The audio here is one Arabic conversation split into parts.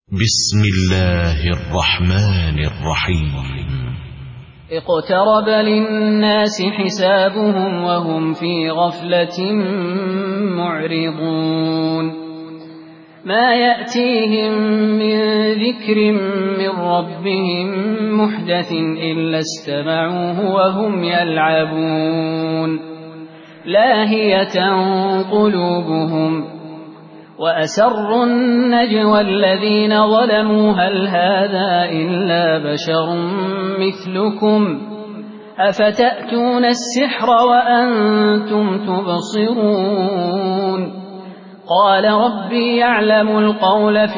بسم الله الرحمن الرحيم. اقترب للناس حسابهم وهم في غفلة معرضون ما يأتيهم من ذكر من ربهم محدث إلا استمعوه وهم يلعبون لاهية قلوبهم وأسروا النجوى الذين ظلموا هل هذا إلا بشر مثلكم أفتأتون السحر وأنتم تبصرون قال ربي يعلم القول في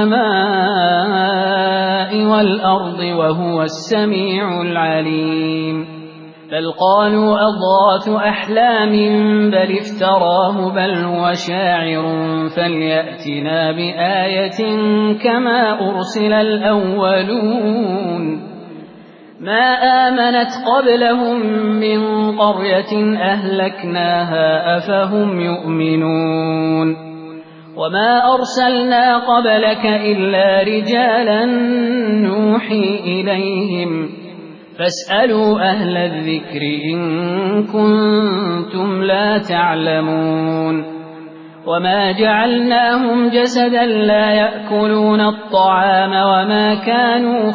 السماء والأرض وهو السميع العليم بل قالوا أضغاث أحلام بل افتراه بل هو شاعر فليأتنا بآية كما أرسل الأولون ما آمنت قبلهم من قرية أهلكناها أفهم يؤمنون وما أرسلنا قبلك إلا رجالا نوحي إليهم فاسألوا أهل الذكر إن كنتم لا تعلمون وما جعلناهم جسدا لا يأكلون الطعام وما كانوا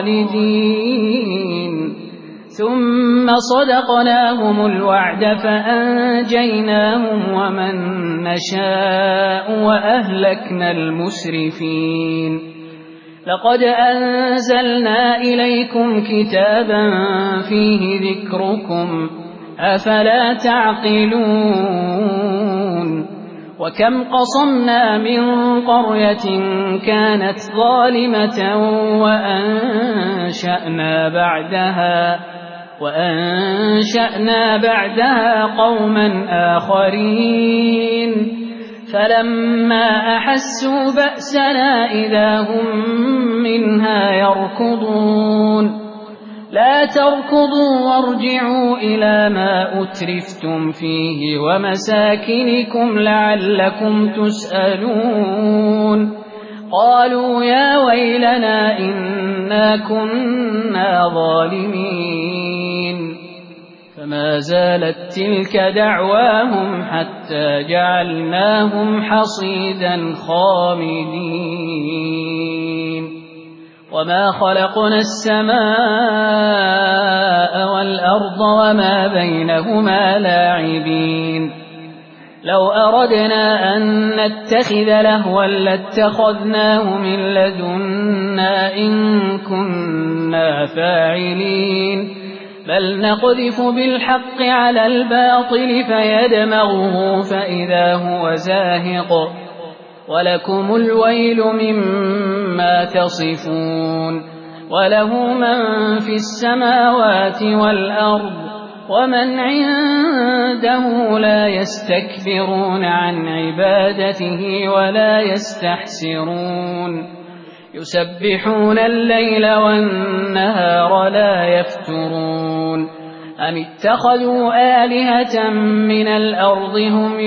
خالدين ثم صدقناهم الوعد فأنجيناهم ومن نشاء وأهلكنا المسرفين لقد أنزلنا إليكم كتابا فيه ذكركم أفلا تعقلون وكم قصمنا من قرية كانت ظالمة وأنشأنا بعدها قوما آخرين فلما أحسوا بأسنا إذا هم منها يركضون لا تركضوا وارجعوا إلى ما أترفتم فيه ومساكنكم لعلكم تسألون قالوا يا ويلنا إنا كنا ظالمين فما زالت تلك دعواهم حتى جعلناهم حصيدا خامدين وما خلقنا السماء والأرض وما بينهما لاعبين لو أردنا أن نتخذ لهوا لاتخذناه من لدنا إن كنا فاعلين بل نقذف بالحق على الباطل فيدمغه فإذا هو زاهق ولكم الويل مما تصفون وله من في السماوات والأرض ومن عنده لا يستكبرون عن عبادته ولا يستحسرون يسبحون الليل والنهار لا يفترون أم اتخذوا آلهة من الأرض هم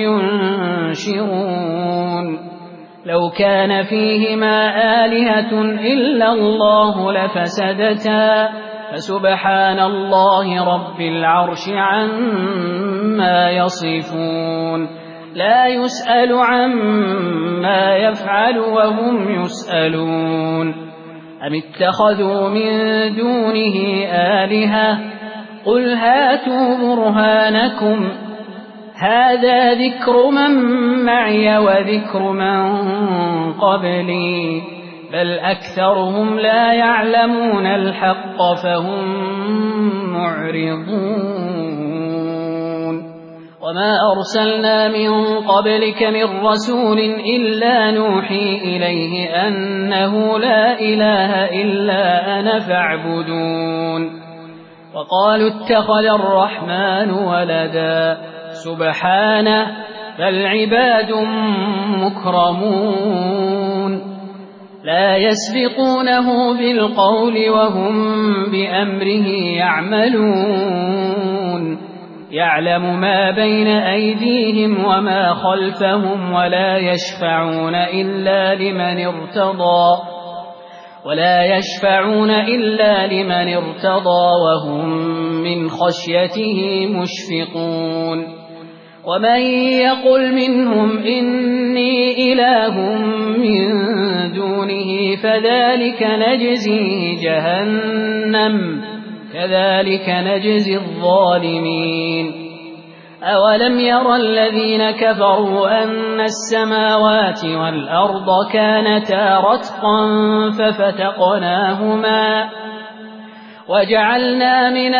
ينشرون لو كان فيهما آلهة إلا الله لفسدتا فسبحان الله رب العرش عما يصفون لا يسأل عما يفعل وهم يسألون أم اتخذوا من دونه آلهة قل هاتوا برهانكم هذا ذكر من معي وذكر من قبلي بل أكثرهم لا يعلمون الحق فهم معرضون وما أرسلنا من قبلك من رسول إلا نوحي إليه أنه لا إله إلا أنا فاعبدون وقالوا اتخذ الرحمن ولدا سبحانه بل عباد مكرمون لا يسبقونه بالقول وهم بأمره يعملون يعلم ما بين أيديهم وما خلفهم ولا يشفعون إلا لمن ارتضى وهم من خشيته مشفقون ومن يقل منهم إني إله من دونه فذلك نجزيه جهنم كذلك نجزي الظالمين أولم ير الذين كفروا أن السماوات والأرض كانتا رتقا ففتقناهما وجعلنا من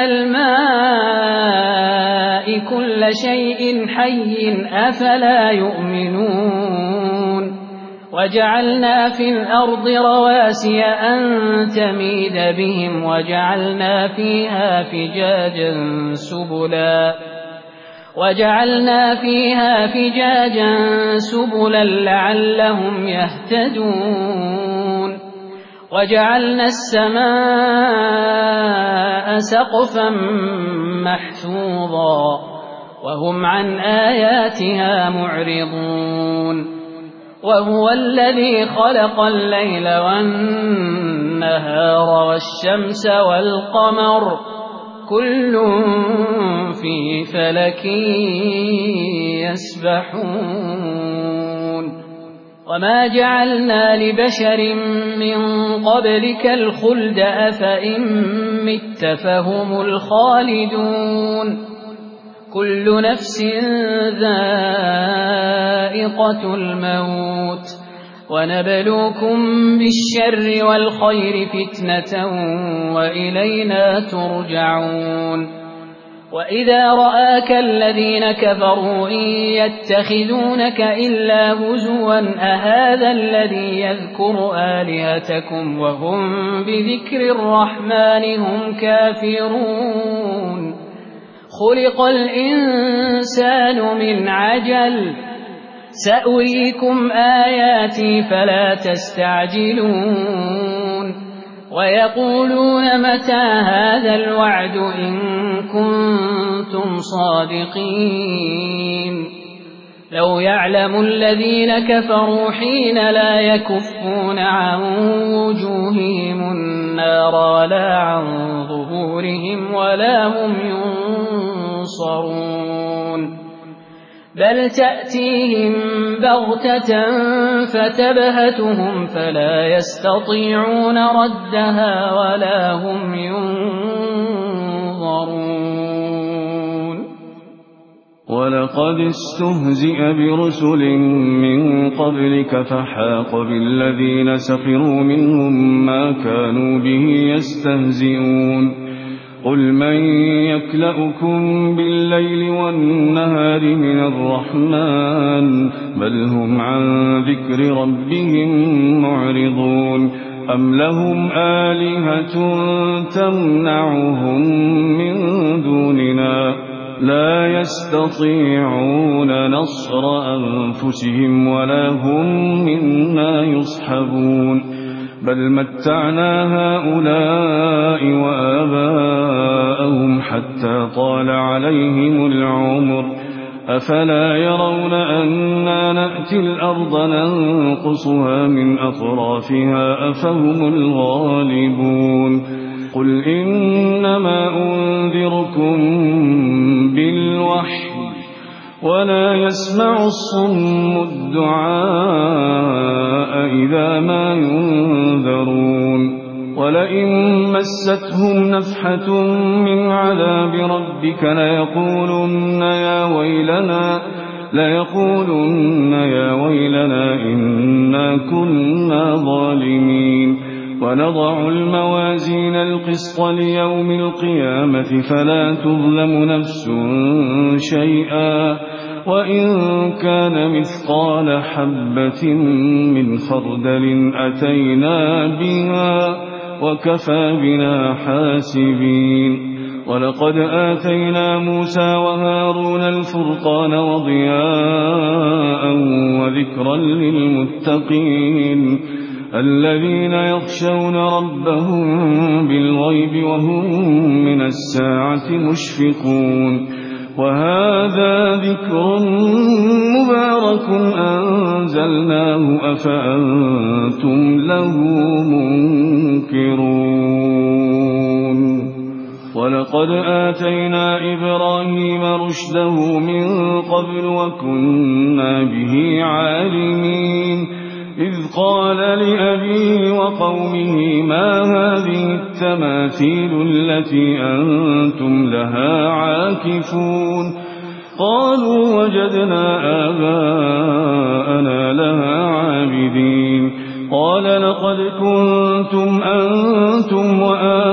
الماء كل شيء حي أفلا يؤمنون وجعلنا في الأرض رواسي أن تميد بهم وجعلنا فيها فجاجا سبلا لعلهم يهتدون وجعلنا السماء سقفا محفوظا وهم عن آياتها معرضون وهو الذي خلق الليل والنهار والشمس والقمر كل في فلك يسبحون وما جعلنا لبشر من قبلك الخلد أفإن مت فهم الخالدون كل نفس ذائقة الموت ونبلوكم بالشر والخير فتنة وإلينا ترجعون وإذا رآك الذين كفروا إن يتخذونك إلا هزوا أهذا الذي يذكر آلهتكم وهم بذكر الرحمن هم كافرون خلق الإنسان من عجل سأريكم آياتي فلا تستعجلون ويقولون متى هذا الوعد إن كنتم صادقين لو يعلم الذين كفروا حين لا يكفون عن وجوههم النار ولا عن ظهورهم ولا هم ينصرون بل تأتيهم بغتة فتبهتهم فلا يستطيعون ردها ولا هم ينظرون ولقد استهزئ برسل من قبلك فحاق بالذين سخروا منهم ما كانوا به يستهزئون قل من يكلؤكم بالليل والنهار من الرحمن بل هم عن ذكر ربهم معرضون أم لهم آلهة تمنعهم من دوننا لا يستطيعون نصر أنفسهم ولا هم منا يصحبون بل متعنا هؤلاء وآباءهم حتى طال عليهم العمر أفلا يرون أنا نأتي الأرض ننقصها من أطرافها أفهم الغالبون قل إنما أنذركم بالوحي ولا يسمع الصم الدعاء إذا ما ينذرون ولئن مستهم نفحة من عذاب ربك ليقولن يا ويلنا إنا كنا ظالمين ونضع الموازين القسط ليوم القيامة فلا تظلم نفس شيئا وإن كان مثقال حبة من خردل أتينا بها وكفى بنا حاسبين ولقد آتينا موسى وهارون الفرقان وضياء وذكرا للمتقين الذين يخشون ربهم بالغيب وهم من الساعة مشفقون وهذا ذكر مبارك أنزلناه أفأنتم له منكرون ولقد آتينا إبراهيم رشده من قبل وكنا به عالمين إذ قال لأبيه وقومه ما هذه التماثيل التي أنتم لها عاكفون قالوا وجدنا آباءنا لها عابدين قال لقد كنتم أنتم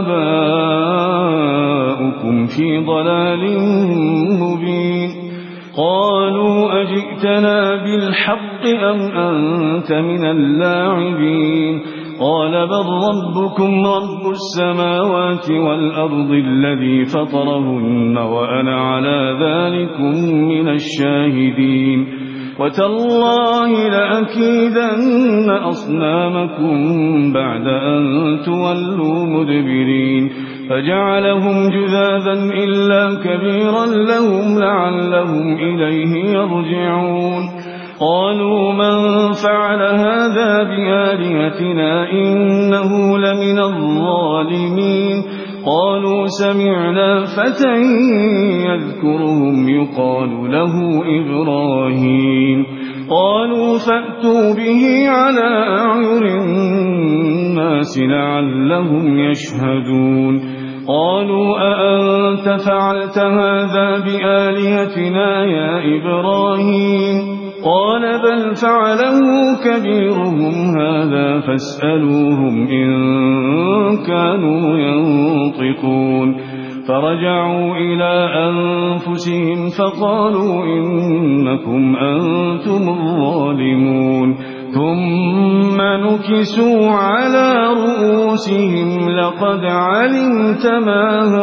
وآباؤكم في ضلال مبين قالوا أجئتنا بالحق أم أنت من اللاعبين قال بل ربكم رب السماوات والأرض الذي فطرهن وأنا على ذلكم من الشاهدين وتالله لأكيدن أصنامكم بعد أن تولوا مدبرين فجعلهم جذاذا إلا كبيرا لهم لعلهم إليه يرجعون قالوا من فعل هذا بآلهتنا إنه لمن الظالمين قالوا سمعنا فتى يذكرهم يقال له إبراهيم قالوا فأتوا به على أعين الناس لعلهم يشهدون قالوا أأنت فعلت هذا بآلهتنا يا إبراهيم قال بل فعله كبيرهم هذا فاسألوهم إن كانوا ينطقون فرجعوا إلى أنفسهم فقالوا إنكم أنتم الظالمون ثم نكسوا على رؤوسهم لقد علمت ما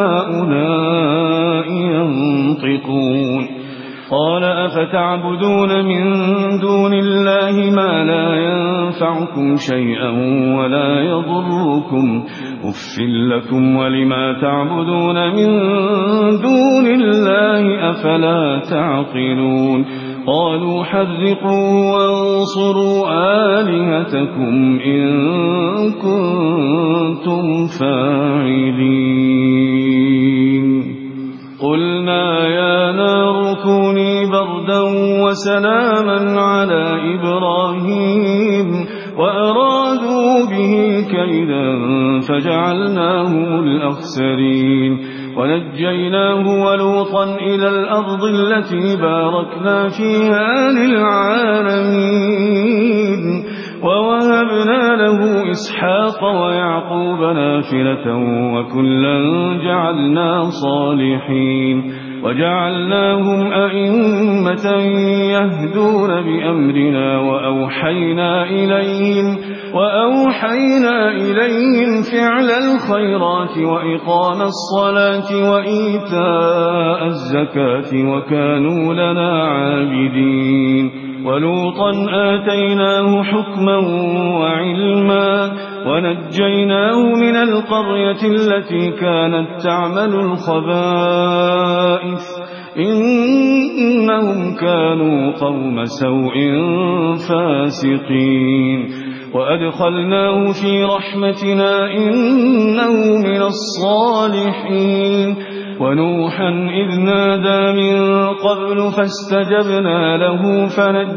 هؤلاء ينطقون قال أفتعبدون من دون الله ما لا ينفعكم شيئا ولا يضركم أف لكم ولما تعبدون من دون الله أفلا تعقلون قالوا حرقوا وانصروا آلهتكم إن كنتم فاعلين قلنا يا نار كوني بردا وسلاما على إبراهيم وأرادوا به كيدا فجعلناهم الأخسرين ونجيناه ولوطا إلى الأرض التي باركنا فيها للعالمين ووهبنا له إسحاق ويعقوب نافلة وكلا جعلنا صالحين وجعلناهم أئمة يهدون بأمرنا وأوحينا إليهم فعل الخيرات وإقام الصلاة وإيتاء الزكاة وكانوا لنا عابدين ولوطا آتيناه حكما وعلما ونجيناه من القرية التي كانت تعمل الخبائث إنهم كانوا قوم سوء فاسقين وأدخلناه في رحمتنا إنه من الصالحين ونوحا إذ نادى من قبل فاستجبنا له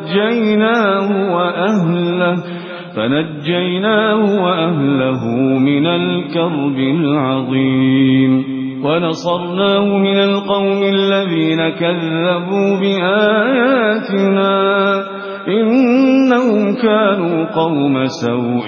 فنجيناه وأهله من الكرب العظيم ونصرناه من القوم الذين كذبوا بآياتنا إنهم كانوا قوم سوء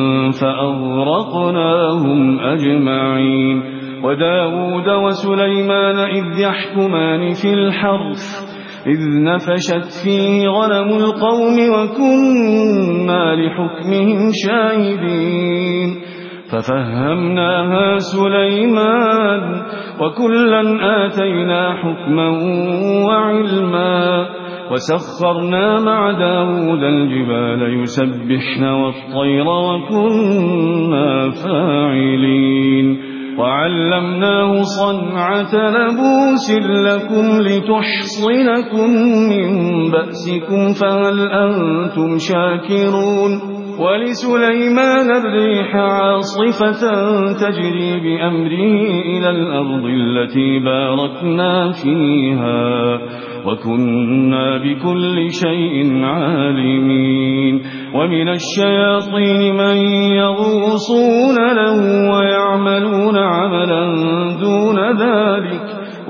فأغرقناهم أجمعين وداود وسليمان إذ يحكمان في الحرث إذ نفشت فيه غنم القوم وكنا لحكمهم شاهدين ففهمناها سليمان وكلا آتينا حكما وعلما وسخرنا مع داود الجبال يسبحن والطير وكنا فاعلين وعلمناه صنعة لبوس لكم لتحصنكم من بأسكم فهل أنتم شاكرون ولسليمان الريح عاصفة تجري بأمره إلى الأرض التي باركنا فيها وكنا بكل شيء عالمين ومن الشياطين من يغوصون له ويعملون عملا دون ذلك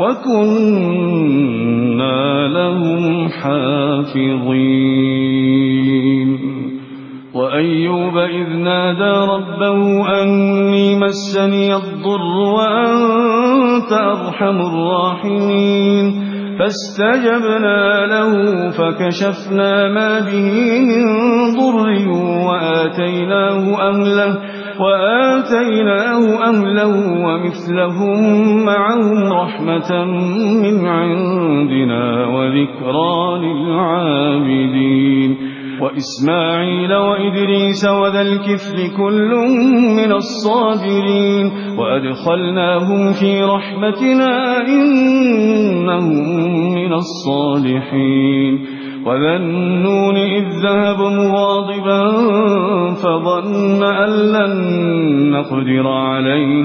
وكنا لهم حافظين وأيوب إذ نادى ربه أني مسني الضر وأنت أرحم الراحمين فاستجبنا له فكشفنا ما به من ضر وآتيناه أهله ومثلهم معهم رحمة من عندنا وذكرى للعابدين وإسماعيل وإدريس وذا الكفل كل من الصابرين وأدخلناهم في رحمتنا إنهم من الصالحين وذا النون إذ ذهب مغاضبا فظن أن لن نقدر عليه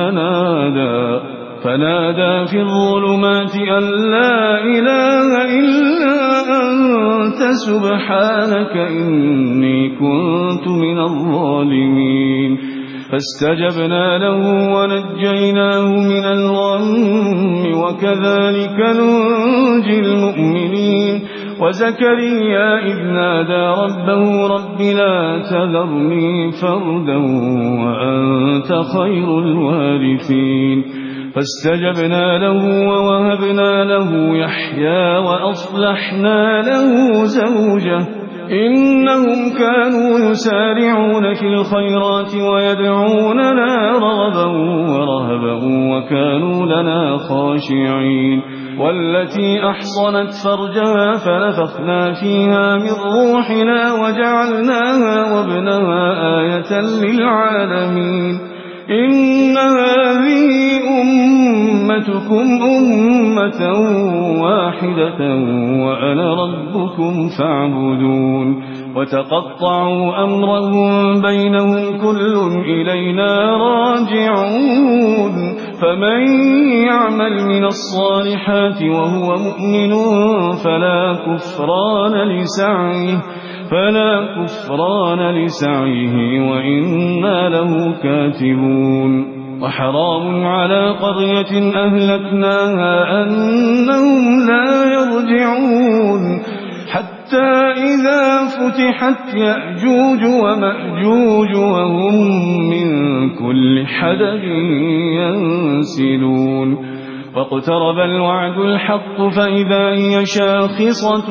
فنادى في الظلمات أن لا إله إلا أنت سبحانك إني كنت من الظالمين فاستجبنا له ونجيناه من الغم وكذلك ننجي المؤمنين وزكريا إذ نادى ربه رب لا تذرني فردا وأنت خير الوارثين فاستجبنا له ووهبنا له يحيى وأصلحنا له زوجه إنهم كانوا يسارعون في الخيرات ويدعوننا رغبا ورهبا وكانوا لنا خاشعين والتي أحصنت فرجها فنفخنا فيها من روحنا وجعلناها وابنها آية للعالمين إن هذه أمتكم أمة واحدة وأنا ربكم فاعبدون وتقطعوا أمرهم بينهم كل إلينا راجعون فمن يعمل من الصالحات وهو مؤمن فلا كفران لسعيه وإنا له كاتبون وحرام على قرية أهلكناها أنهم لا يرجعون حتى إذا فتحت يأجوج ومأجوج وهم من كل حدب ينسلون واقترب الوعد الحق فإذا هي شاخصة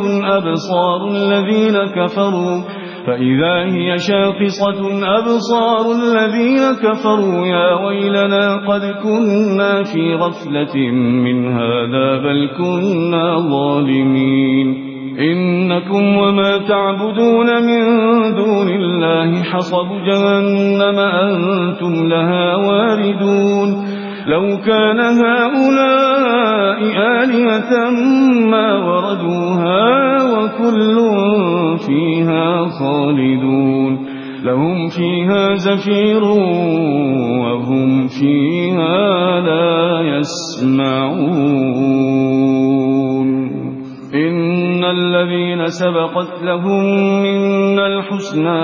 أبصار الذين كفروا يا ويلنا قد كنا في غفلة من هذا بل كنا ظالمين إنكم وما تعبدون من دون الله حصب جهنم أنتم لها واردون لو كان هؤلاء آلهة ما وردوها وكل فيها خالدون لهم فيها زفير وهم فيها لا يسمعون إن الذين سبقت لهم منا الحسنى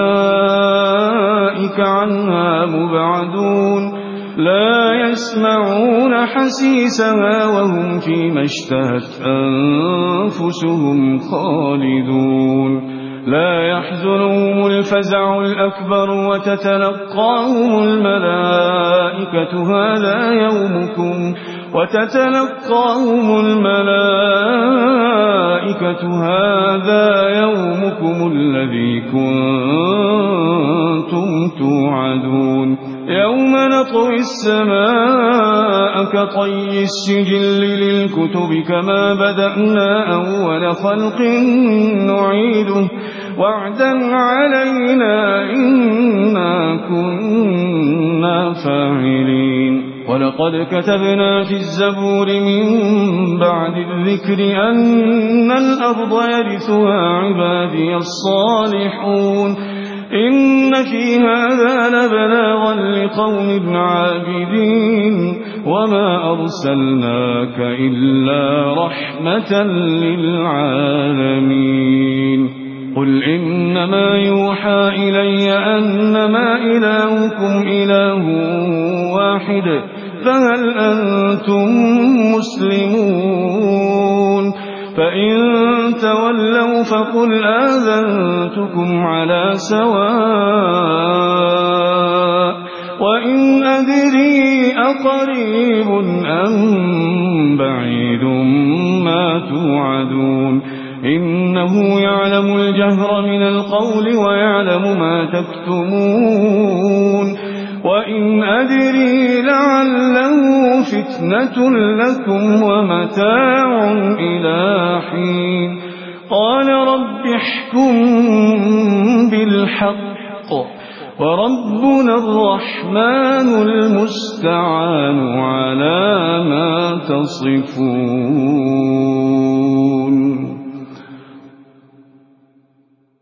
أولئك عنها مبعدون لا يسمعون حسيسها وهم فيما اشتهت أنفسهم خالدون لا يحزنهم الفزع الأكبر وتتلقاهم الملائكة هذا يومكم الذي كنتم توعدون يوم نطوي السماء كطي السجل للكتب كما بدأنا أول خلق نعيده وعدا علينا إنا كنا فاعلين ولقد كتبنا في الزبور من بعد الذكر أن الأرض يرثها عبادي الصالحون إن في هذا لبلاغا لقوم عابدين وما أرسلناك إلا رحمة للعالمين قل إنما يوحى إلي أنما إلهكم إله واحد فهل أنتم مسلمون فإن تولوا فقل آذنتكم على سواء وإن أدري أقريب أم بعيد ما توعدون إنه يعلم الجهر من القول ويعلم ما تكتمون وإن أدري لعله فتنة لكم ومتاع إلى حين قال رب احكم بالحق وربنا الرحمن المستعان على ما تصفون